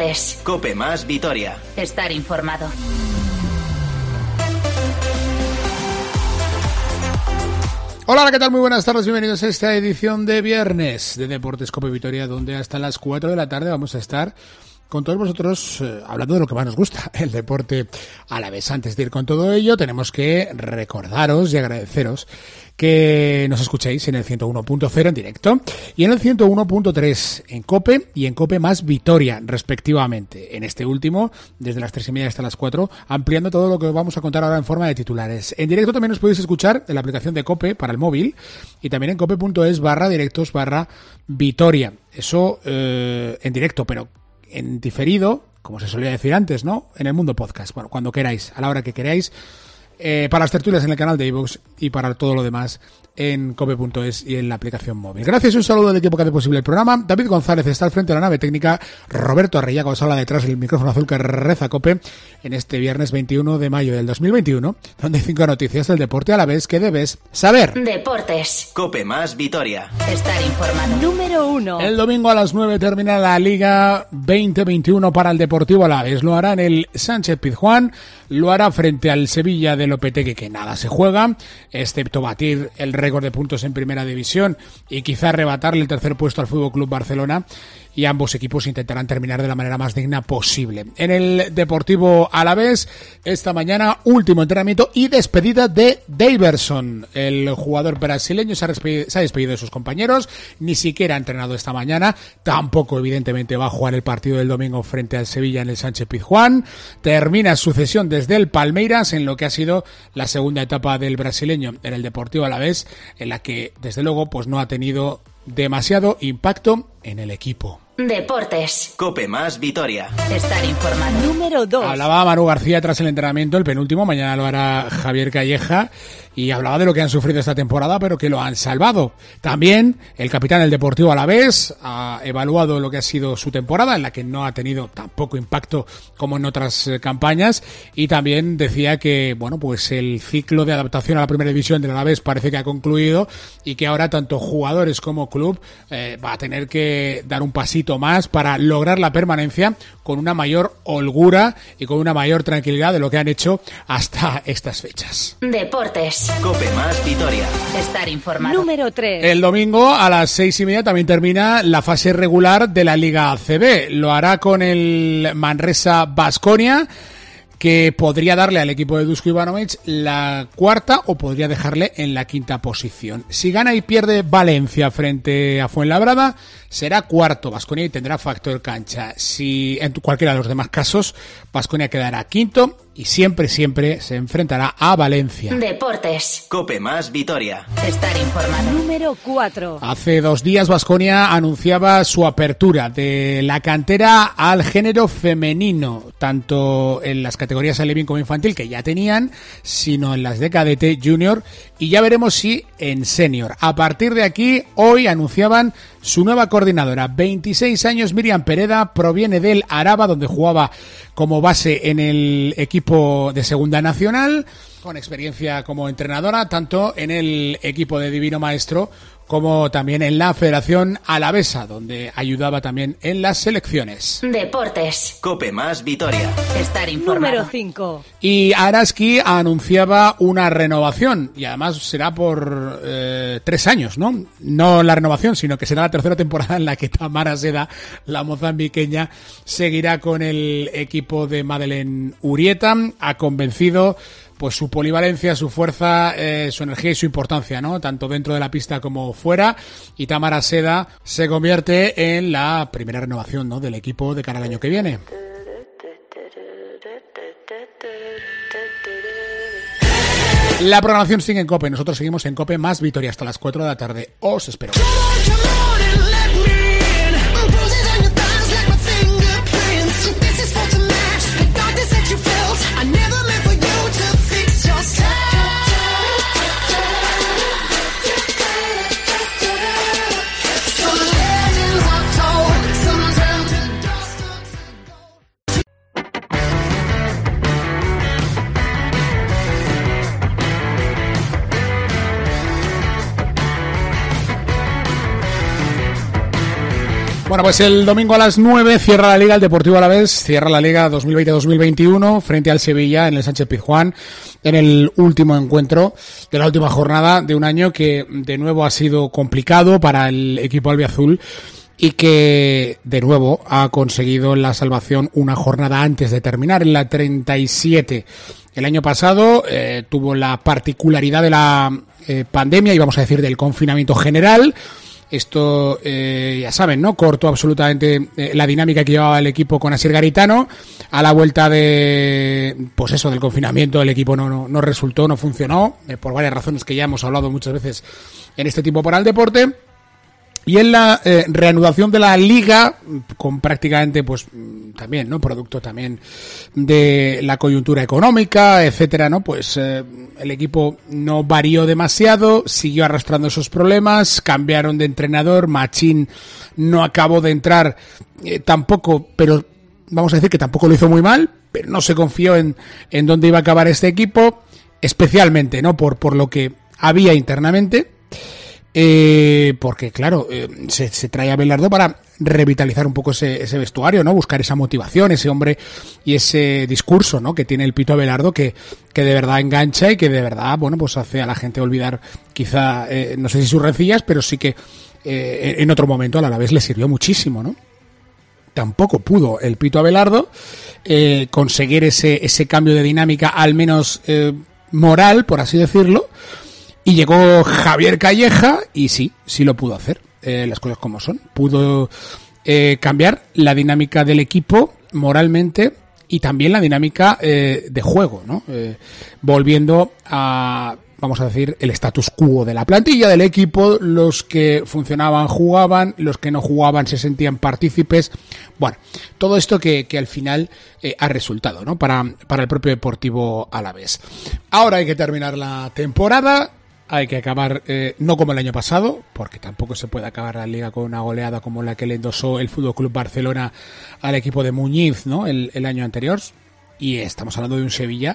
Deportes. COPE más Vitoria. Estar informado. Hola, ¿qué tal? Muy buenas tardes, bienvenidos a esta edición de viernes de Deportes COPE Vitoria, donde hasta las 4 de la tarde vamos a estar con todos vosotros hablando de lo que más nos gusta, el deporte alavés. Antes de ir con todo ello, tenemos que recordaros y agradeceros que nos escuchéis en el 101.0 en directo y en el 101.3 en COPE y en COPE más Vitoria, respectivamente. En este último, desde las 3:30 hasta las 4, ampliando todo lo que os vamos a contar ahora en forma de titulares. En directo también os podéis escuchar en la aplicación de COPE para el móvil y también en cope.es/directos/Vitoria. Eso en directo, pero en diferido, como se solía decir antes, ¿no? En el mundo podcast. Bueno, cuando queráis, a la hora que queráis, para las tertulias en el canal de iVoox y para todo lo demás en cope.es y en la aplicación móvil. Gracias y un saludo del equipo que hace posible el programa. David González está al frente de la nave técnica, Roberto Arrellaga os habla detrás del micrófono azul que reza COPE en este viernes 21 de mayo del 2021, donde hay 5 noticias del deporte alavés que debes saber. Deportes. COPE más Vitoria. Estar informado. Número 1. El domingo a las 9 termina la Liga 2021 para el Deportivo Alavés. Lo hará en el Sánchez Pizjuán, lo hará frente al Sevilla de Lopetegui, que nada se juega, excepto batir el récord de puntos en primera división y quizá arrebatarle el tercer puesto al FC Barcelona, y ambos equipos intentarán terminar de la manera más digna posible. En el Deportivo Alavés, esta mañana, último entrenamiento y despedida de Daverson. El jugador brasileño se ha despedido de sus compañeros, ni siquiera ha entrenado esta mañana, tampoco evidentemente va a jugar el partido del domingo frente al Sevilla en el Sánchez Pizjuán. Termina su cesión desde el Palmeiras en lo que ha sido la segunda etapa del brasileño en el Deportivo Alavés, en la que desde luego pues no ha tenido demasiado impacto en el equipo. Deportes. COPE más Vitoria. Estar informado. Número 2. Hablaba Manu García tras el entrenamiento, el penúltimo, mañana lo hará Javier Calleja, y hablaba de lo que han sufrido esta temporada, pero que lo han salvado. También el capitán del Deportivo Alavés ha evaluado lo que ha sido su temporada, en la que no ha tenido tan poco impacto como en otras campañas, y también decía que, bueno, pues el ciclo de adaptación a la primera división del Alavés parece que ha concluido y que ahora tanto jugadores como club va a tener que dar un pasito más para lograr la permanencia con una mayor holgura y con una mayor tranquilidad de lo que han hecho hasta estas fechas. Deportes. COPE más Vitoria. Estar informado. Número 3. El domingo a las 6:30 también termina la fase regular de la Liga ACB. Lo hará con el Manresa Baskonia, que podría darle al equipo de Dusko Ivanovic la cuarta o podría dejarle en la quinta posición. Si gana y pierde Valencia frente a Fuenlabrada, será cuarto Baskonia y tendrá factor cancha. Si en cualquiera de los demás casos, Baskonia quedará quinto y siempre se enfrentará a Valencia. Deportes. COPE más Vitoria. Estar informado. Número 4. Hace 2 días Baskonia anunciaba su apertura de la cantera al género femenino, tanto en las categorías alevín como infantil, que ya tenían, sino en las de cadete, junior, y ya veremos si en senior. A partir de aquí, hoy anunciaban su nueva coordinadora, 26 años, Miriam Pereda, proviene del Araba, donde jugaba como base en el equipo de Segunda Nacional, con experiencia como entrenadora, tanto en el equipo de Divino Maestro como también en la Federación Alavesa, donde ayudaba también en las selecciones. Deportes. COPE más Vitoria. Estar informado. Número 5. Y Araski anunciaba una renovación, y además será por 3 años, ¿no? No la renovación, sino que será la tercera temporada en la que Tamara Seda, la mozambiqueña, seguirá con el equipo de Madeleine Urieta. Ha convencido pues su polivalencia, su fuerza, su energía y su importancia, ¿no? Tanto dentro de la pista como fuera. Y Tamara Seda se convierte en la primera renovación, ¿no?, del equipo de cara al año que viene. La programación sigue en COPE. Nosotros seguimos en COPE más Vitoria hasta las 4 de la tarde. Os espero. Bueno, pues el domingo a las 9 cierra la Liga, el Deportivo Alavés cierra la Liga 2020-2021 frente al Sevilla en el Sánchez Pizjuán, en el último encuentro de la última jornada de un año que de nuevo ha sido complicado para el equipo albiazul y que de nuevo ha conseguido la salvación una jornada antes de terminar, en la 37. El año pasado tuvo la particularidad de la pandemia y vamos a decir del confinamiento general. Esto, ya saben, ¿no? Cortó absolutamente la dinámica que llevaba el equipo con Asier Garitano. A la vuelta pues eso, del confinamiento, el equipo no resultó, no funcionó, por varias razones que ya hemos hablado muchas veces en este tiempo para el deporte. Y en la reanudación de la Liga, con prácticamente, pues, también, ¿no? Producto también de la coyuntura económica, etcétera, ¿no? Pues el equipo no varió demasiado, siguió arrastrando esos problemas, cambiaron de entrenador, Machín no acabó de entrar tampoco, pero vamos a decir que tampoco lo hizo muy mal, pero no se confió en dónde iba a acabar este equipo, especialmente, ¿no? Por lo que había internamente. Porque claro, se trae a Belardo para revitalizar un poco ese vestuario, ¿no? Buscar esa motivación, ese hombre y ese discurso, ¿no? Que tiene el Pito Abelardo que de verdad engancha y que de verdad, bueno, pues hace a la gente olvidar quizá, no sé si sus rencillas, pero sí que en otro momento al Alavés le sirvió muchísimo, ¿no? Tampoco pudo el Pito Abelardo conseguir ese cambio de dinámica, al menos moral, por así decirlo. Y llegó Javier Calleja y sí lo pudo hacer, las cosas como son. Pudo cambiar la dinámica del equipo moralmente y también la dinámica de juego, ¿no? Volviendo a, vamos a decir, el status quo de la plantilla del equipo. Los que funcionaban jugaban, los que no jugaban se sentían partícipes. Bueno, todo esto que al final ha resultado, ¿no? Para el propio Deportivo Alavés. Ahora hay que terminar la temporada. Hay que acabar, no como el año pasado, porque tampoco se puede acabar la Liga con una goleada como la que le endosó el Fútbol Club Barcelona al equipo de Muñiz, ¿no? El año anterior. Y estamos hablando de un Sevilla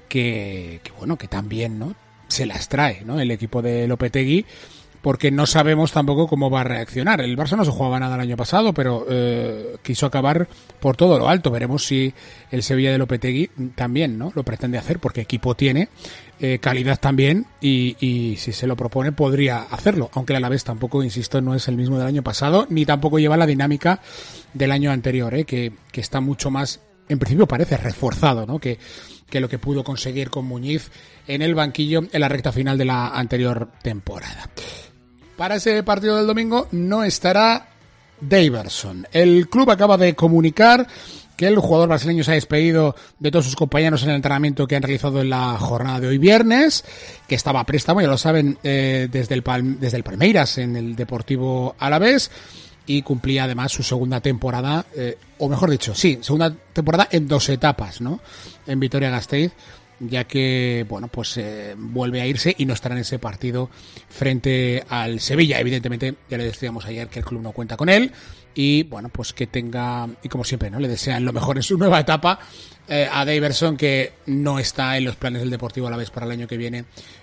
que bueno, que también, ¿no? Se las trae, ¿no? El equipo de Lopetegui, porque no sabemos tampoco cómo va a reaccionar. El Barça no se jugaba nada el año pasado, pero quiso acabar por todo lo alto. Veremos si el Sevilla de Lopetegui también, ¿no? Lo pretende hacer, porque equipo tiene, calidad también, y si se lo propone podría hacerlo, aunque el Alavés tampoco, insisto, no es el mismo del año pasado, ni tampoco lleva la dinámica del año anterior, que está mucho más, en principio parece reforzado, ¿no? Que lo que pudo conseguir con Muñiz en el banquillo en la recta final de la anterior temporada. Para ese partido del domingo no estará Daverson. El club acaba de comunicar que el jugador brasileño se ha despedido de todos sus compañeros en el entrenamiento que han realizado en la jornada de hoy viernes, que estaba a préstamo, ya lo saben, desde el Palmeiras en el Deportivo Alavés, y cumplía además su segunda temporada, o mejor dicho, sí, segunda temporada en 2 etapas, ¿no? En Vitoria-Gasteiz, ya que, bueno, pues vuelve a irse y no estará en ese partido frente al Sevilla. Evidentemente, ya le decíamos ayer que el club no cuenta con él y, bueno, pues que tenga, y como siempre, ¿no? Le desean lo mejor en su nueva etapa a Daverson, que no está en los planes del Deportivo Alavés para el año que viene,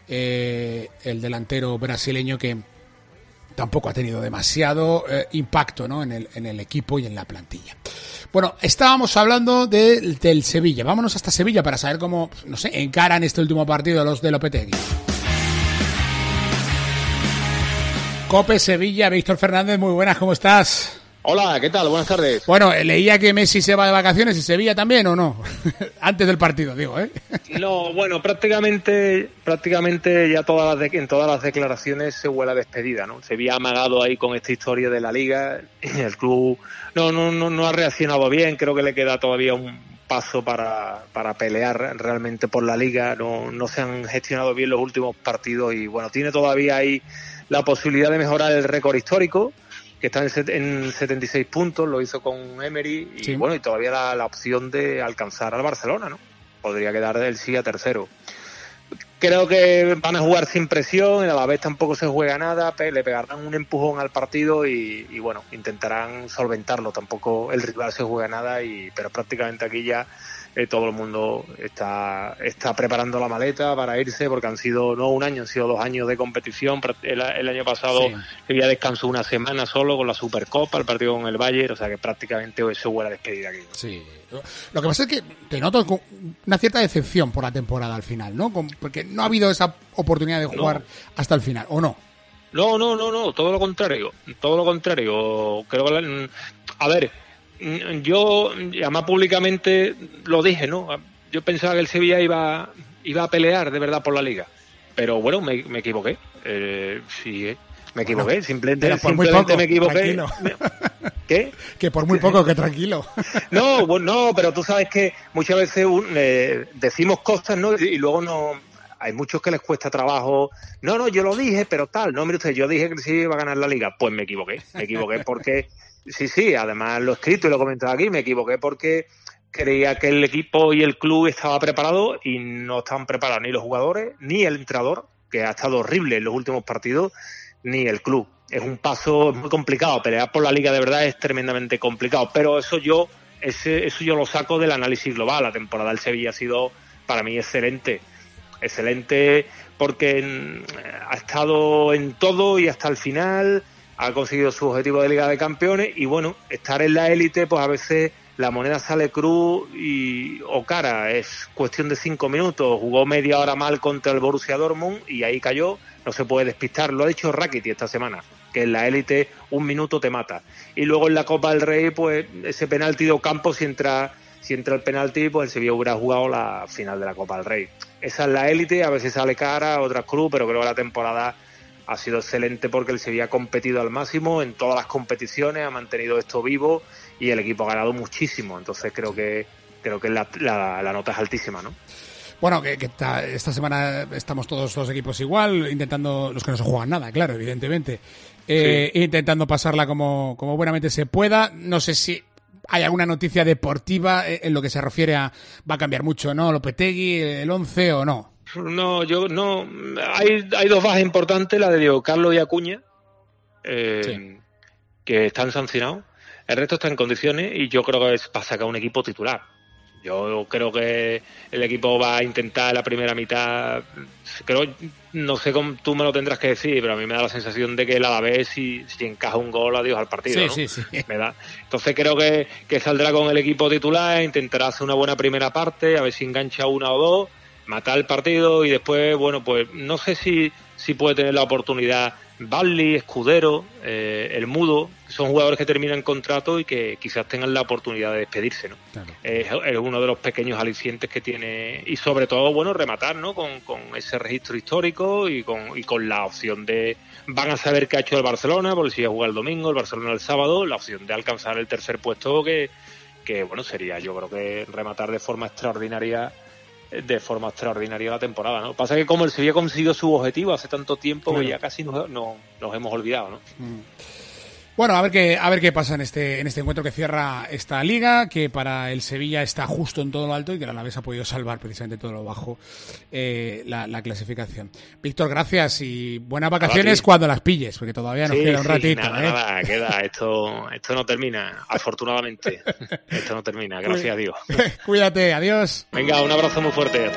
el delantero brasileño que tampoco ha tenido demasiado impacto, ¿no? en el equipo y en la plantilla. Bueno, estábamos hablando del Sevilla. Vámonos hasta Sevilla para saber cómo, no sé, encaran este último partido los de Lopetegui. Cope Sevilla, Víctor Fernández, muy buenas, ¿cómo estás? Hola, ¿qué tal? Buenas tardes. Bueno, leía que Messi se va de vacaciones y Sevilla también, ¿o no? Antes del partido, digo, ¿eh? No, bueno, prácticamente ya en todas las declaraciones se huele a despedida, ¿no? Se había amagado ahí con esta historia de la Liga. El club no ha reaccionado bien, creo que le queda todavía un paso para pelear realmente por la Liga. No se han gestionado bien los últimos partidos y, bueno, tiene todavía ahí la posibilidad de mejorar el récord histórico, que está en 76 puntos, lo hizo con Emery, y sí. Bueno, y todavía la opción de alcanzar al Barcelona, ¿no? Podría quedar del sí a tercero. Creo que van a jugar sin presión, en Alavés tampoco se juega nada, le pegarán un empujón al partido y bueno, intentarán solventarlo. Tampoco el rival se juega nada, pero prácticamente aquí ya todo el mundo está preparando la maleta para irse, porque han sido no un año, han sido 2 años de competición. El año pasado Sevilla descansó una semana solo con la Supercopa, el partido con el Bayern, o sea que prácticamente eso huele a despedida aquí. Sí. Lo que pasa es que te noto con una cierta decepción por la temporada al final, ¿no? Porque no ha habido esa oportunidad de jugar hasta el final, ¿o no? No, todo lo contrario. Creo que a ver, yo además públicamente lo dije, ¿no? Yo pensaba que el Sevilla iba a pelear de verdad por la Liga, pero bueno, me equivoqué. Me equivoqué, simplemente poco, me equivoqué. ¿Qué? Que por muy poco, que tranquilo. No, pero tú sabes que muchas veces decimos cosas, ¿no? Y luego no. Hay muchos que les cuesta trabajo. No, yo lo dije, pero tal. No, mire usted, yo dije que sí iba a ganar la Liga. Pues me equivoqué porque sí, además lo he escrito y lo he comentado aquí, me equivoqué porque creía que el equipo y el club estaba preparado y no estaban preparados ni los jugadores, ni el entrenador, que ha estado horrible en los últimos partidos, ni el club. Es un paso muy complicado, pelear por la Liga de verdad es tremendamente complicado, pero eso yo lo saco del análisis global. La temporada del Sevilla ha sido para mí excelente porque ha estado en todo y hasta el final ha conseguido su objetivo de Liga de Campeones, y bueno, estar en la élite pues a veces la moneda sale cruz o cara, es cuestión de 5 minutos. Jugó media hora mal contra el Borussia Dortmund y ahí cayó, no se puede despistar. Lo ha dicho Rakitic esta semana, que en la élite 1 minuto te mata. Y luego en la Copa del Rey, pues ese penalti de Ocampo, si entra el penalti, pues el Sevilla hubiera jugado la final de la Copa del Rey. Esa es la élite, a veces sale cara, otras cruz, pero creo que la temporada ha sido excelente porque el Sevilla ha competido al máximo en todas las competiciones, ha mantenido esto vivo y el equipo ha ganado muchísimo. Entonces creo que la nota es altísima, ¿no? Bueno, que esta semana estamos todos los equipos igual, intentando, los que no se juegan nada, claro, evidentemente, intentando pasarla como buenamente se pueda. No sé si hay alguna noticia deportiva en lo que se refiere a va a cambiar mucho, ¿no? Lopetegui, el 11 o no. No, yo no. Hay 2 bajas importantes, la de Diego Carlos y Acuña, que están sancionados. El resto está en condiciones y yo creo que es para sacar un equipo titular. Yo creo que el equipo va a intentar la primera mitad. No sé cómo tú me lo tendrás que decir, pero a mí me da la sensación de que el Alavés, si encaja un gol, adiós al partido, ¿no? Sí. Me da. Entonces creo que saldrá con el equipo titular, intentará hacer una buena primera parte, a ver si engancha 1 o 2, matar el partido y después, bueno, pues no sé si puede tener la oportunidad Barley, Escudero, el Mudo, son jugadores que terminan contrato y que quizás tengan la oportunidad de despedirse, ¿no? Claro. Es uno de los pequeños alicientes que tiene, y sobre todo, bueno, rematar, ¿no? Con ese registro histórico y con la opción de, van a saber qué ha hecho el Barcelona, porque si ya juega el domingo, el Barcelona el sábado, la opción de alcanzar el tercer puesto que bueno, sería, yo creo que rematar de forma extraordinaria la temporada, ¿no? Pasa que como el Sevilla consiguió su objetivo hace tanto tiempo, que ya casi nos hemos olvidado, ¿no? Bueno, a ver qué pasa en este encuentro que cierra esta liga, que para el Sevilla está justo en todo lo alto y que el Alavés ha podido salvar precisamente todo lo bajo la clasificación. Víctor, gracias y buenas vacaciones cuando las pilles, porque todavía nos queda un ratito. Nada, queda. Esto no termina, afortunadamente. Esto no termina, gracias a Dios. Cuídate, adiós. Venga, un abrazo muy fuerte.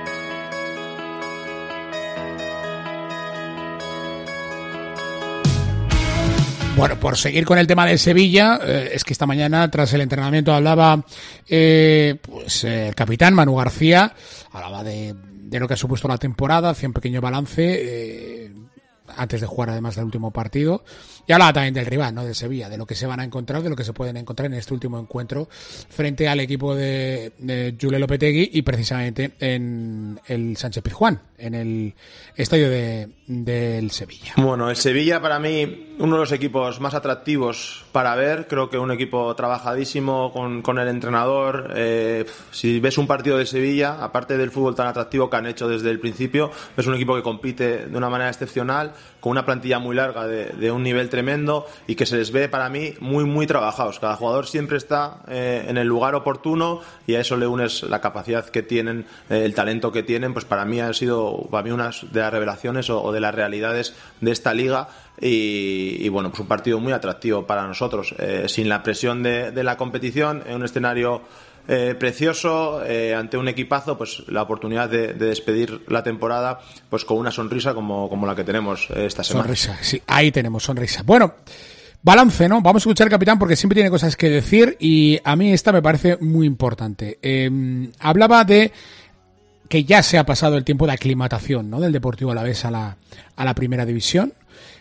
Bueno, por seguir con el tema de Sevilla, es que esta mañana, tras el entrenamiento, hablaba el capitán Manu García, hablaba de lo que ha supuesto la temporada, hacía un pequeño balance antes de jugar además del último partido, y hablaba también del rival, ¿no? De Sevilla, de lo que se van a encontrar, de lo que se pueden encontrar en este último encuentro frente al equipo de Julen Lopetegui y precisamente en el Sánchez-Pizjuán, en el estadio del Sevilla. Bueno, el Sevilla para mí uno de los equipos más atractivos para ver, creo que un equipo trabajadísimo con el entrenador. Si ves un partido de Sevilla, aparte del fútbol tan atractivo que han hecho desde el principio, es un equipo que compite de una manera excepcional, con una plantilla muy larga de un nivel tremendo y que se les ve para mí muy muy trabajados. Cada jugador siempre está en el lugar oportuno y a eso le unes la capacidad que tienen, el talento que tienen. Pues para mí ha sido una de las revelaciones o de las realidades de esta liga y bueno, pues un partido muy atractivo para nosotros, sin la presión de la competición, en un escenario precioso ante un equipazo, pues la oportunidad de despedir la temporada pues con una sonrisa como la que tenemos esta semana. Sonrisa, sí, ahí tenemos sonrisa. Bueno, balance, ¿no? Vamos a escuchar al capitán porque siempre tiene cosas que decir y a mí esta me parece muy importante. Hablaba de que ya se ha pasado el tiempo de aclimatación, ¿no?, del Deportivo Alavés a la primera división.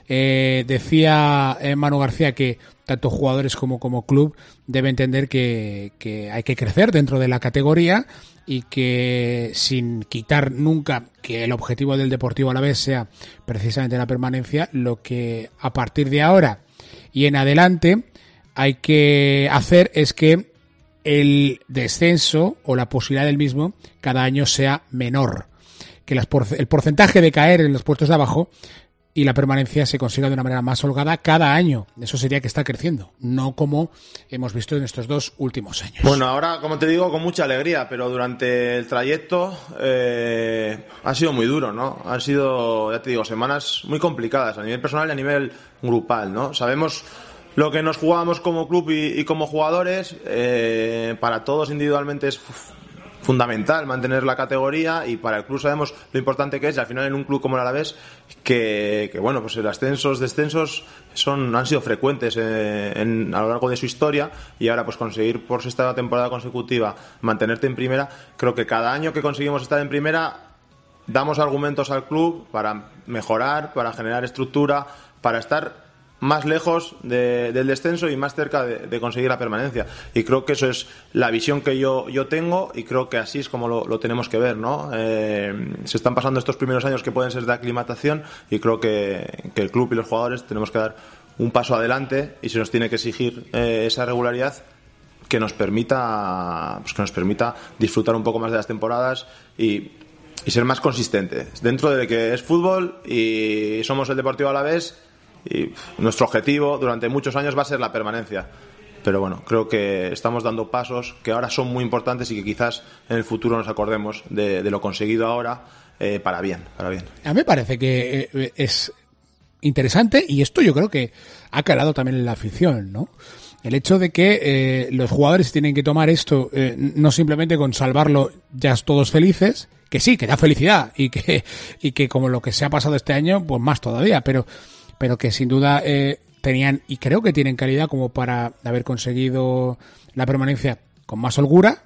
Decía Manu García que tanto jugadores como club debe entender que hay que crecer dentro de la categoría y que sin quitar nunca que el objetivo del Deportivo Alavés sea precisamente la permanencia, lo que a partir de ahora y en adelante hay que hacer es que el descenso o la posibilidad del mismo cada año sea menor, que el porcentaje de caer en los puestos de abajo y la permanencia se consiga de una manera más holgada cada año. Eso sería que está creciendo, no como hemos visto en estos 2 últimos años. Bueno, ahora, como te digo, con mucha alegría, pero durante el trayecto ha sido muy duro, ¿no? Han sido, ya te digo, semanas muy complicadas a nivel personal y a nivel grupal, ¿no? Sabemos lo que nos jugamos como club y como jugadores. Para todos individualmente es fundamental mantener la categoría y para el club sabemos lo importante que es, y al final en un club como el Alavés que bueno, pues el descensos han sido frecuentes a lo largo de su historia, y ahora pues conseguir por 6ª temporada consecutiva mantenerte en primera, creo que cada año que conseguimos estar en primera damos argumentos al club para mejorar, para generar estructura, para estar más lejos del descenso y más cerca de conseguir la permanencia. Y creo que eso es la visión que yo tengo, y creo que así es como lo tenemos que ver, ¿no? Se están pasando estos primeros años que pueden ser de aclimatación, y creo que el club y los jugadores tenemos que dar un paso adelante y se nos tiene que exigir esa regularidad que nos permita disfrutar un poco más de las temporadas y ser más consistentes dentro de que es fútbol y somos el Deportivo Alavés. Y nuestro objetivo durante muchos años va a ser la permanencia, pero bueno, creo que estamos dando pasos que ahora son muy importantes y que quizás en el futuro nos acordemos de lo conseguido ahora para bien. A mí me parece que es interesante, y esto yo creo que ha calado también en la afición, ¿no? El hecho de que los jugadores tienen que tomar esto no simplemente con salvarlo ya todos felices, que sí, que da felicidad y que como lo que se ha pasado este año, pues más todavía, pero que sin duda tenían, y creo que tienen calidad como para haber conseguido la permanencia con más holgura,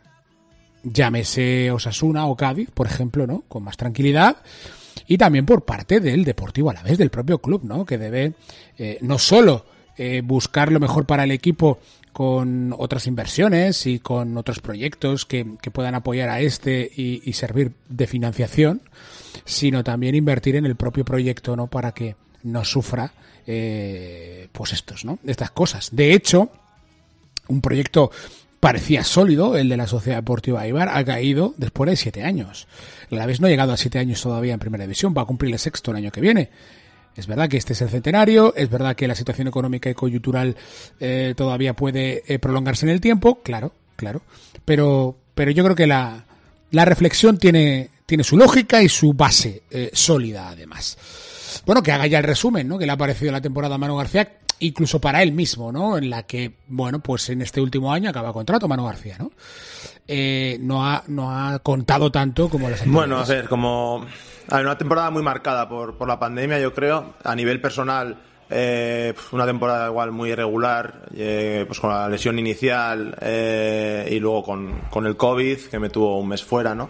llámese Osasuna o Cádiz, por ejemplo, ¿no?, con más tranquilidad, y también por parte del Deportivo Alavés, del propio club, ¿no?, que debe no solo buscar lo mejor para el equipo con otras inversiones y con otros proyectos que puedan apoyar a y servir de financiación, sino también invertir en el propio proyecto, ¿no?, para que no sufra pues estas cosas. De hecho, un proyecto parecía sólido, el de la Sociedad Deportiva Eibar, ha caído después de 7 años. El Alavés no ha llegado a 7 años todavía en primera división, va a cumplir el 6º el año que viene. Es verdad que este es el centenario, es verdad que la situación económica y coyuntural todavía puede prolongarse en el tiempo, claro, pero yo creo que la reflexión tiene su lógica y su base sólida, además. Bueno, que haga ya el resumen, ¿no?, que le ha parecido la temporada a Manu García, incluso para él mismo, ¿no?, en la que, bueno, pues en este último año acaba contrato Manu García, ¿no? No ha contado tanto como las anteriores. Bueno, a ver, una temporada muy marcada por la pandemia, yo creo, a nivel personal. Una temporada igual muy irregular, pues con la lesión inicial y luego con el COVID, que me tuvo un mes fuera, ¿no?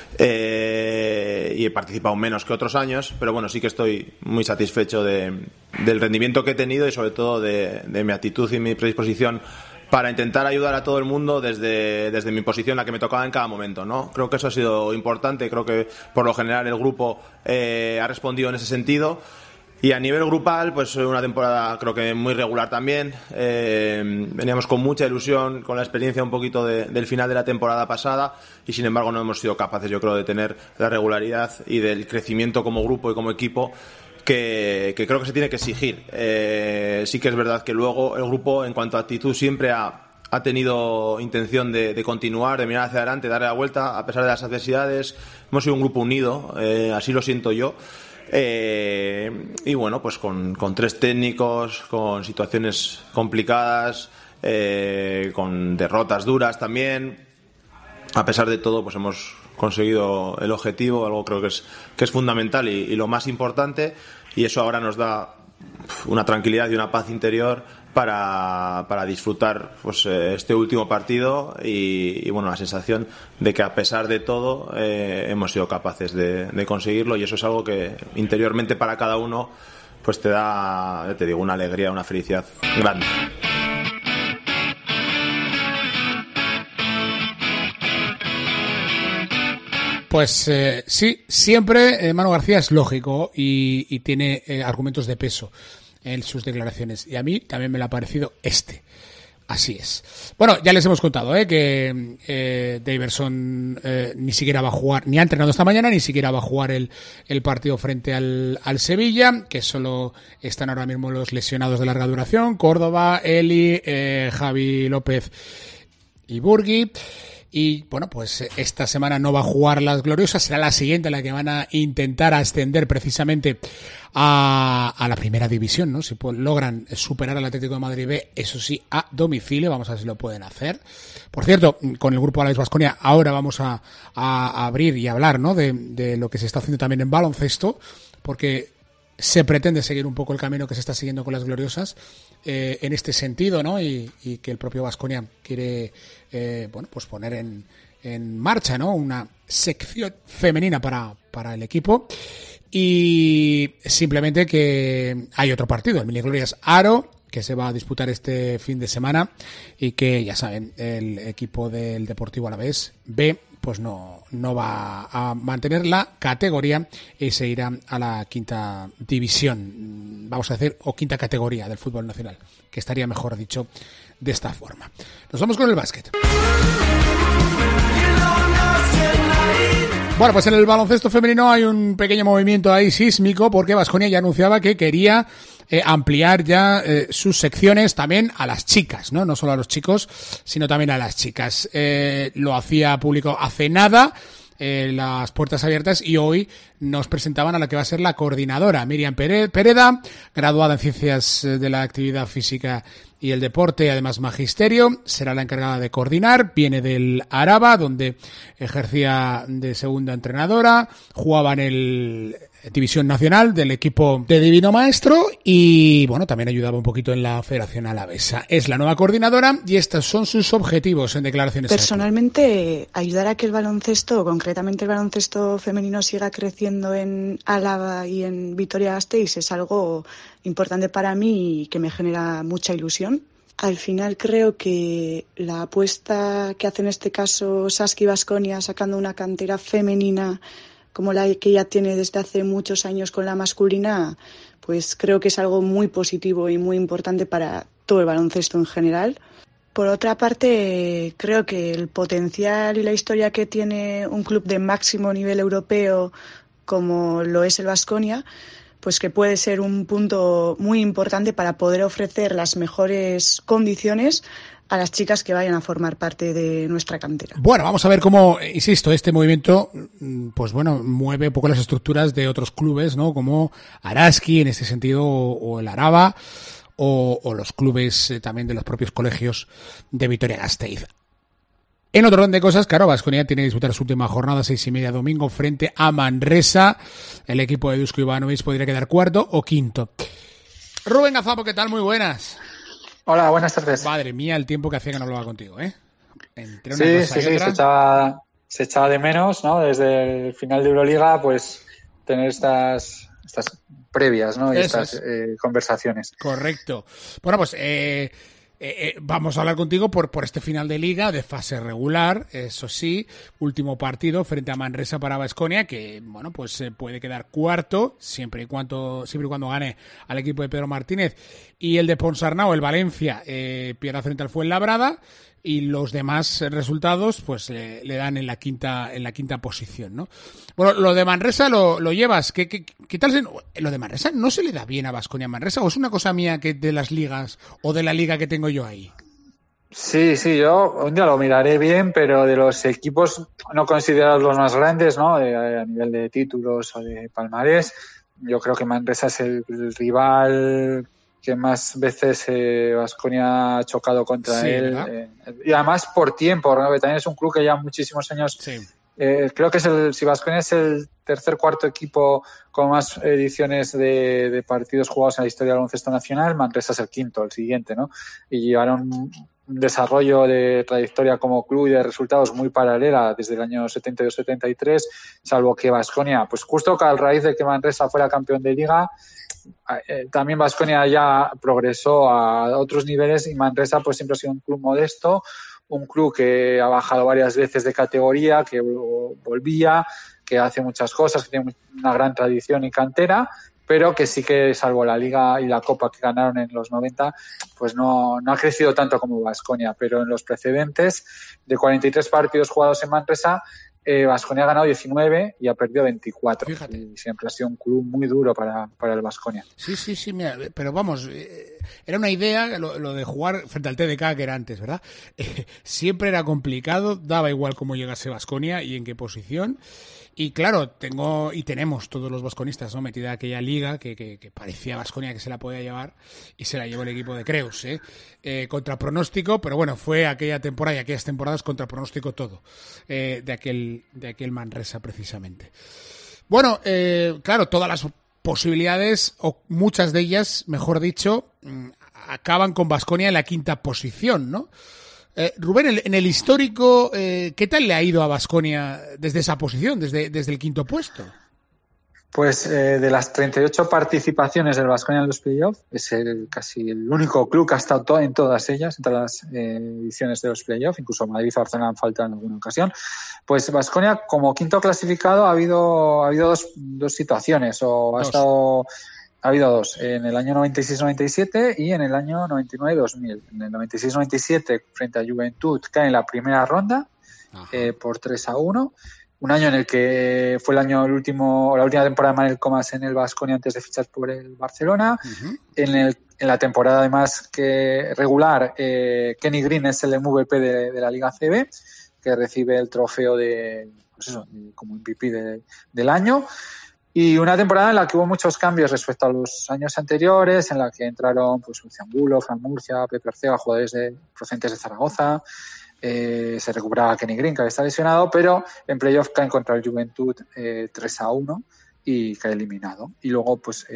Y he participado menos que otros años, pero bueno, sí que estoy muy satisfecho del rendimiento que he tenido y sobre todo de mi actitud y mi predisposición para intentar ayudar a todo el mundo desde mi posición, la que me tocaba en cada momento, ¿no? Creo que eso ha sido importante, creo que por lo general el grupo ha respondido en ese sentido. Y a nivel grupal, pues una temporada creo que muy regular también. Veníamos con mucha ilusión, con la experiencia un poquito del final de la temporada pasada, y sin embargo no hemos sido capaces, yo creo, de tener la regularidad y del crecimiento como grupo y como equipo que creo que se tiene que exigir. Sí que es verdad que luego el grupo, en cuanto a actitud, siempre ha tenido intención de continuar, de mirar hacia adelante, darle la vuelta a pesar de las adversidades. Hemos sido un grupo unido, así lo siento yo. Y bueno, pues con 3 técnicos, con situaciones complicadas, con derrotas duras también, a pesar de todo, pues hemos conseguido el objetivo, algo creo que es fundamental y lo más importante, y eso ahora nos da una tranquilidad y una paz interior para disfrutar pues este último partido y bueno, la sensación de que a pesar de todo hemos sido capaces de conseguirlo, y eso es algo que interiormente para cada uno pues te da, te digo, una alegría, una felicidad grande. Pues sí, siempre Manu García es lógico y tiene argumentos de peso en sus declaraciones, y a mí también me lo ha parecido así es. Bueno, ya les hemos contado que Daverson ni siquiera va a jugar, ni ha entrenado esta mañana, ni siquiera va a jugar el partido frente al Sevilla, que solo están ahora mismo los lesionados de larga duración: Córdoba, Eli, Javi López y Burgui. Y bueno, pues esta semana no va a jugar las gloriosas, será la siguiente la que van a intentar ascender precisamente a la primera división, ¿no? Si logran superar al Atlético de Madrid B, eso sí, a domicilio, vamos a ver si lo pueden hacer. Por cierto, con el grupo Alavés Baskonia ahora vamos a abrir y hablar, ¿no? de lo que se está haciendo también en baloncesto, porque se pretende seguir un poco el camino que se está siguiendo con las gloriosas en este sentido, ¿no? Y que el propio Baskonia quiere pues poner en marcha, ¿no? Una sección femenina para el equipo. Y simplemente que hay otro partido, el Mini Glorias Aro, que se va a disputar este fin de semana, y que ya saben, el equipo del Deportivo Alavés B pues no va a mantener la categoría y se irá a la quinta división, vamos a decir, o quinta categoría del fútbol nacional, que estaría mejor dicho de esta forma. Nos vamos con el básquet. Bueno, pues en el baloncesto femenino hay un pequeño movimiento ahí sísmico, porque Baskonia ya anunciaba que quería ampliar ya sus secciones también a las chicas, ¿no? No solo a los chicos, sino también a las chicas. Lo hacía público hace nada, las puertas abiertas, y hoy nos presentaban a la que va a ser la coordinadora, Miriam Pereda, graduada en Ciencias de la Actividad Física y el Deporte, además magisterio, será la encargada de coordinar, viene del Araba, donde ejercía de segunda entrenadora, jugaba en el División Nacional del equipo de Divino Maestro y, bueno, también ayudaba un poquito en la Federación Alavesa. Es la nueva coordinadora y estos son sus objetivos en declaraciones. Personalmente, ayudar a que el baloncesto, concretamente el baloncesto femenino, siga creciendo en Álava y en Vitoria-Gasteiz es algo importante para mí y que me genera mucha ilusión. Al final creo que la apuesta que hace en este caso Saski Baskonia, sacando una cantera femenina como la que ya tiene desde hace muchos años con la masculina, pues creo que es algo muy positivo y muy importante para todo el baloncesto en general. Por otra parte, creo que el potencial y la historia que tiene un club de máximo nivel europeo como lo es el Baskonia, pues que puede ser un punto muy importante para poder ofrecer las mejores condiciones a las chicas que vayan a formar parte de nuestra cantera. Bueno, vamos a ver cómo, insisto, este movimiento, pues bueno, mueve un poco las estructuras de otros clubes, ¿no? Como Araski, en este sentido, o el Araba, o los clubes también de los propios colegios de Vitoria-Gasteiz. En otro orden de cosas, claro, Baskonia tiene que disputar su última jornada, 6:30 domingo, frente a Manresa. El equipo de Dusko Ivanovic podría quedar cuarto o quinto. Rubén Gazapo, ¿qué tal? Muy buenas. Hola, buenas tardes. Madre mía, el tiempo que hacía que no hablaba contigo, ¿eh? Entre una cosa y otra. Se echaba de menos, ¿no? Desde el final de Euroliga, pues tener estas previas, ¿no? Y estas conversaciones. Correcto. Bueno, pues vamos a hablar contigo por este final de liga, de fase regular, eso sí, último partido frente a Manresa para Baskonia, que bueno, pues puede quedar cuarto, siempre y cuando gane al equipo de Pedro Martínez, y el de Ponsarnau, el Valencia, pierda frente al Fuenlabrada, y los demás resultados pues le dan en la quinta posición, ¿no? Bueno, lo de Manresa lo llevas. ¿Qué tal? ¿Lo de Manresa no se le da bien a Baskonia Manresa o es una cosa mía que de las ligas o de la liga que tengo yo ahí? Sí, yo un día lo miraré bien, pero de los equipos no considerados los más grandes, ¿no? A nivel de títulos o de palmarés, yo creo que Manresa es el rival más veces Baskonia ha chocado contra él. Y además por tiempo, ¿no? Que también es un club que lleva muchísimos años. Sí. Creo que si Baskonia es el cuarto equipo con más ediciones de partidos jugados en la historia del baloncesto nacional, Manresa es el quinto, el siguiente, ¿no? Y llevaron un desarrollo de trayectoria como club y de resultados muy paralela desde el año 72-73, salvo que Baskonia, pues justo a raíz de que Manresa fuera campeón de liga, también Baskonia ya progresó a otros niveles y Manresa pues siempre ha sido un club modesto, un club que ha bajado varias veces de categoría, que volvía, que hace muchas cosas, que tiene una gran tradición y cantera, pero que sí que, salvo la Liga y la Copa que ganaron en los 90, pues no ha crecido tanto como Baskonia. Pero en los precedentes, de 43 partidos jugados en Manresa, Baskonia ha ganado 19 y ha perdido 24. Fíjate. Y siempre ha sido un club muy duro para el Baskonia. Sí, mira, pero vamos, era una idea, lo de jugar frente al TDK que era antes, ¿verdad? Siempre era complicado, daba igual cómo llegase Baskonia y en qué posición. Y claro, tenemos todos los vasconistas, ¿no? Metida aquella liga que parecía Baskonia que se la podía llevar y se la llevó el equipo de Creus, contra pronóstico, pero bueno, fue aquella temporada y aquellas temporadas contra pronóstico todo, de aquel Manresa precisamente. Bueno, claro, todas las posibilidades, o muchas de ellas, mejor dicho, acaban con Baskonia en la quinta posición, ¿no? Rubén, en el histórico, ¿qué tal le ha ido a Baskonia desde esa posición, desde el quinto puesto? Pues de las 38 participaciones del Baskonia en los playoffs, es casi el único club que ha estado en todas ellas, en todas las ediciones de los playoffs, incluso Madrid y Barcelona han faltado en alguna ocasión. Pues Baskonia, como quinto clasificado, ha habido dos situaciones, ha habido dos, en el año 96-97 y en el año 99-2000. En el 96-97, frente a Juventud, cae en la primera ronda por 3-1. Un año en el que fue la última temporada de Manel Comas en el Baskonia antes de fichar por el Barcelona. Uh-huh. En la temporada, además, que regular, Kenny Green es el MVP de la Liga CB, que recibe el trofeo como MVP del año. Y una temporada en la que hubo muchos cambios respecto a los años anteriores, en la que entraron pues Lucian Bulo, Fran Murcia, Pepe Arcega, jugadores procedentes de Zaragoza. Se recuperaba Kenny Green, que había estado lesionado, pero en playoff caen contra el Juventud 3-1 y cae eliminado. Y luego, pues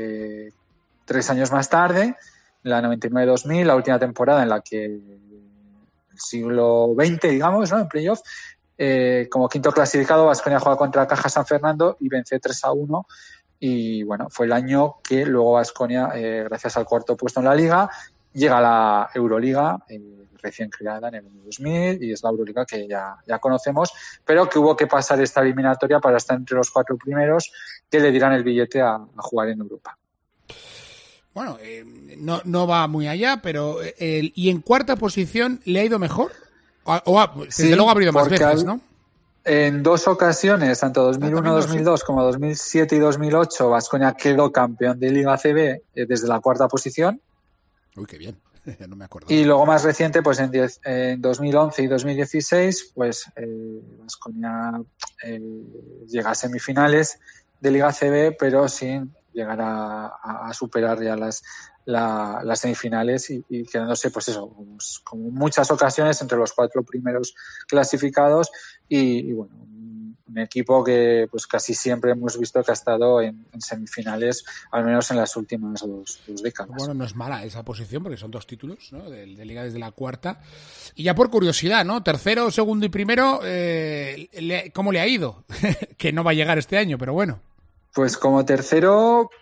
3 años más tarde, en la 99-2000, la última temporada en la que el siglo XX, digamos, ¿no? En playoff, como quinto clasificado, Baskonia juega contra Caja San Fernando y vence 3-1. Y bueno, fue el año que luego Baskonia, gracias al cuarto puesto en la liga, llega a la Euroliga, recién creada en el año 2000, y es la Euroliga que ya conocemos, pero que hubo que pasar esta eliminatoria para estar entre los 4 primeros que le dirán el billete a jugar en Europa. Bueno, no va muy allá, pero ¿y en cuarta posición le ha ido mejor? Desde luego ha habido más veces, ¿no? En 2 ocasiones, tanto 2001, 2002 como 2007 y 2008, Baskonia quedó campeón de Liga CB desde la cuarta posición. Uy, qué bien. Ya no me acuerdo. Y luego más reciente, pues en 2011 y 2016, pues Baskonia llega a semifinales de Liga CB, pero sin llegar a superar ya las semifinales y quedándose, pues eso, como en muchas ocasiones entre los 4 primeros clasificados y bueno, un equipo que pues casi siempre hemos visto que ha estado en semifinales, al menos en las últimas dos décadas. Bueno, no es mala esa posición porque son 2 títulos, ¿no? de Liga desde la cuarta. Y ya por curiosidad, ¿no? Tercero, segundo y primero, ¿cómo le ha ido? Que no va a llegar este año, pero bueno. Pues como tercero,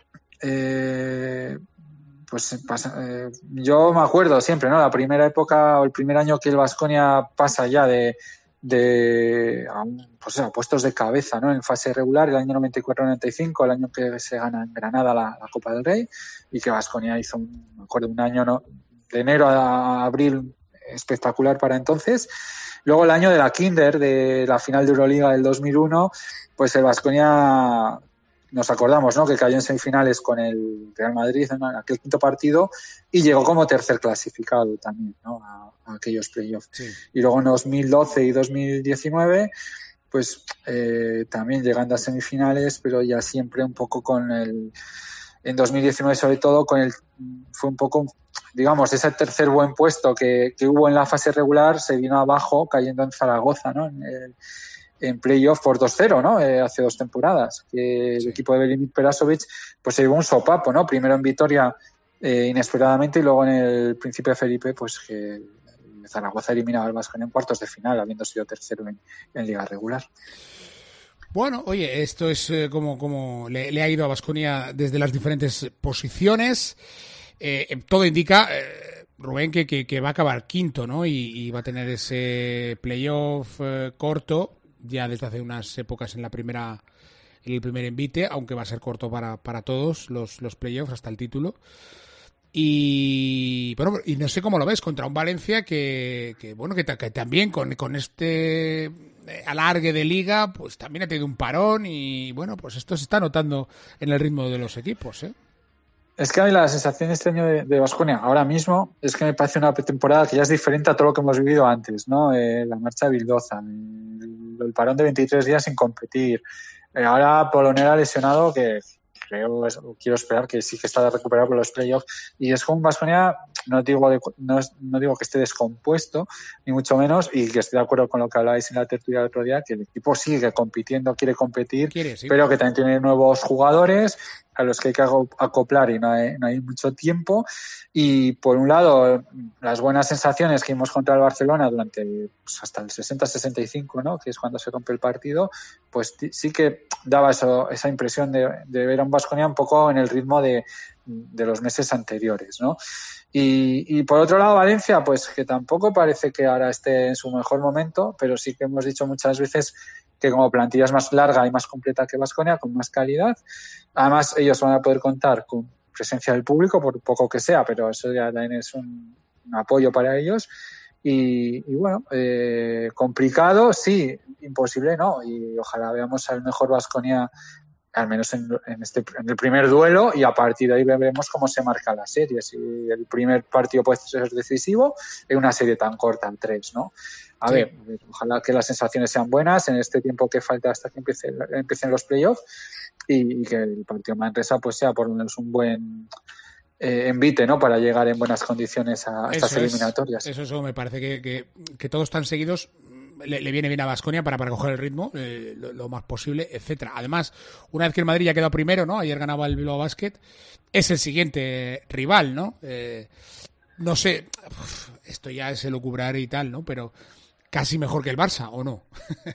yo me acuerdo siempre, ¿no? La primera época o el primer año que el Baskonia pasa ya a puestos de cabeza, ¿no? En fase regular, el año 94-95, el año que se gana en Granada la Copa del Rey, y que Baskonia hizo un año, ¿no? De enero a abril espectacular para entonces. Luego el año de la Kinder, de la final de Euroliga del 2001, pues el Baskonia, nos acordamos, ¿no? Que cayó en semifinales con el Real Madrid en aquel quinto partido y llegó como tercer clasificado también, ¿no? A aquellos playoffs. Sí. Y luego en 2012 y 2019, pues también llegando a semifinales, pero ya siempre un poco con en 2019 sobre todo fue un poco, digamos, ese tercer buen puesto que hubo en la fase regular se vino abajo cayendo en Zaragoza, ¿no? En playoff por 2-0, ¿no? Hace 2 temporadas, que el equipo de Velimir Perasovic pues se llevó un sopapo, ¿no? Primero en Vitoria inesperadamente y luego en el Príncipe Felipe, pues que Zaragoza eliminaba al Baskonia en cuartos de final, habiendo sido tercero en liga regular. Bueno, oye, esto es como le ha ido a Baskonia desde las diferentes posiciones. Todo indica, Rubén, que va a acabar quinto, ¿no? Y va a tener ese playoff corto ya desde hace unas épocas en el primer envite, aunque va a ser corto para todos los playoffs hasta el título. Y bueno, y no sé cómo lo ves contra un Valencia que también con este alargue de liga, pues también ha tenido un parón y bueno, pues esto se está notando en el ritmo de los equipos, ¿eh? Es que a mí la sensación este año de Baskonia ahora mismo es que me parece una temporada que ya es diferente a todo lo que hemos vivido antes, ¿no? La marcha de Bildoza, el parón de 23 días sin competir, ahora Polonera lesionado que quiero esperar que sí que está recuperado por los playoffs, y es con Baskonia, no digo que esté descompuesto ni mucho menos, y que estoy de acuerdo con lo que hablabais en la tertulia del otro día, que el equipo sigue compitiendo, quiere competir, sí, pero que también tiene nuevos jugadores a los que hay que acoplar y no hay mucho tiempo. Y por un lado, las buenas sensaciones que vimos contra el Barcelona durante hasta el 60-65, ¿no? Que es cuando se rompe el partido, pues sí que daba esa impresión de ver a un Baskonia un poco en el ritmo de los meses anteriores, ¿no? Y por otro lado, Valencia, pues que tampoco parece que ahora esté en su mejor momento, pero sí que hemos dicho muchas veces que como plantilla es más larga y más completa que Baskonia, con más calidad. Además, ellos van a poder contar con presencia del público, por poco que sea, pero eso ya también es un apoyo para ellos. Y bueno, complicado, sí, imposible no. Y ojalá veamos al mejor Baskonia, al menos en el primer duelo, y a partir de ahí veremos cómo se marca la serie. Si el primer partido puede ser decisivo en una serie tan corta, en 3, ¿no? A ver, ojalá que las sensaciones sean buenas en este tiempo que falta hasta que empiecen los playoffs, y que el partido Manresa pues sea por lo menos un buen envite, ¿no? Para llegar en buenas condiciones a estas eliminatorias. Eso me parece que todos están seguidos. Le viene bien a Baskonia para coger el ritmo lo más posible, etcétera. Además, una vez que el Madrid ya quedó primero, ¿no? Ayer ganaba el Bilbao Basket, es el siguiente rival, ¿no? No sé, esto ya es elucubrar y tal, ¿no? Pero casi mejor que el Barça, ¿o no?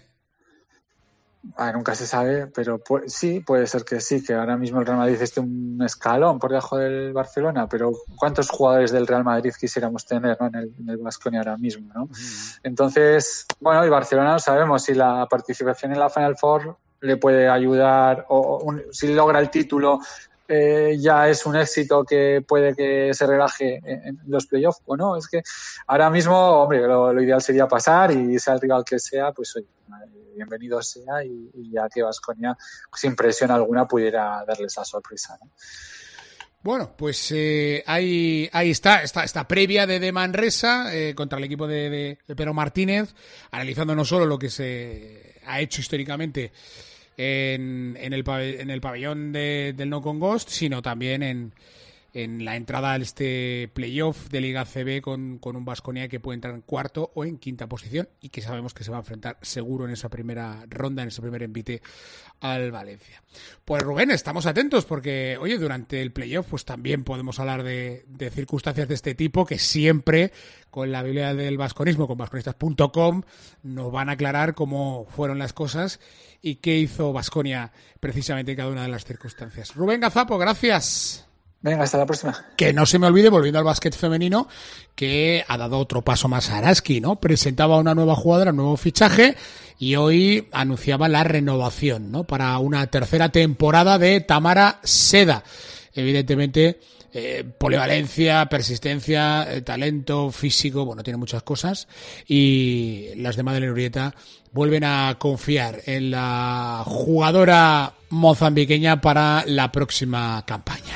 Nunca se sabe, pero sí, puede ser que sí, que ahora mismo el Real Madrid esté un escalón por debajo del Barcelona, pero ¿cuántos jugadores del Real Madrid quisiéramos tener, ¿no? en el Baskonia ahora mismo, ¿no? Entonces, bueno, el Barcelona no sabemos si la participación en la Final Four le puede ayudar, o si logra el título, ya es un éxito que puede que se relaje en los playoffs o no. Es que ahora mismo, hombre, lo ideal sería pasar, y sea el rival que sea, pues oye, bienvenido sea, y ya que Baskonia sin presión alguna pudiera darles la sorpresa, ¿no? Bueno, pues ahí está esta previa de Manresa contra el equipo de Pedro Martínez, analizando no solo lo que se ha hecho históricamente en el pabellón del No Congost, sino también en la entrada a este playoff de Liga CB con un Baskonia que puede entrar en cuarto o en quinta posición, y que sabemos que se va a enfrentar seguro en esa primera ronda, en ese primer envite, al Valencia. Pues Rubén, estamos atentos porque, oye, durante el playoff pues también podemos hablar de circunstancias de este tipo que siempre con la Biblia del Baskonismo, con baskonistas.com, nos van a aclarar cómo fueron las cosas y qué hizo Baskonia precisamente en cada una de las circunstancias. Rubén Gazapo, gracias. Venga, hasta la próxima. Que no se me olvide, volviendo al básquet femenino, que ha dado otro paso más a Araski, ¿no? Presentaba una nueva jugadora, un nuevo fichaje, y hoy anunciaba la renovación, ¿no? Para una tercera temporada de Tamara Seda. Evidentemente, polivalencia, persistencia, talento físico, bueno, tiene muchas cosas, y las de Madeleine Urieta vuelven a confiar en la jugadora mozambiqueña para la próxima campaña.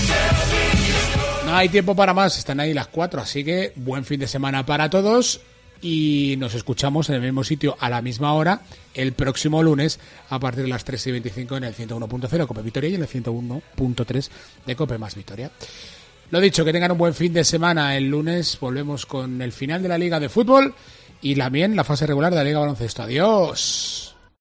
No hay tiempo para más, están ahí las 4, así que buen fin de semana para todos. y nos escuchamos en el mismo sitio a la misma hora el próximo lunes a partir de las 3:25 en el 101.0 Cope Vitoria y en el 101.3 de Cope Más Vitoria. Lo dicho, que tengan un buen fin de semana. El lunes volvemos con el final de la Liga de Fútbol y también la fase regular de la Liga de Baloncesto. Adiós.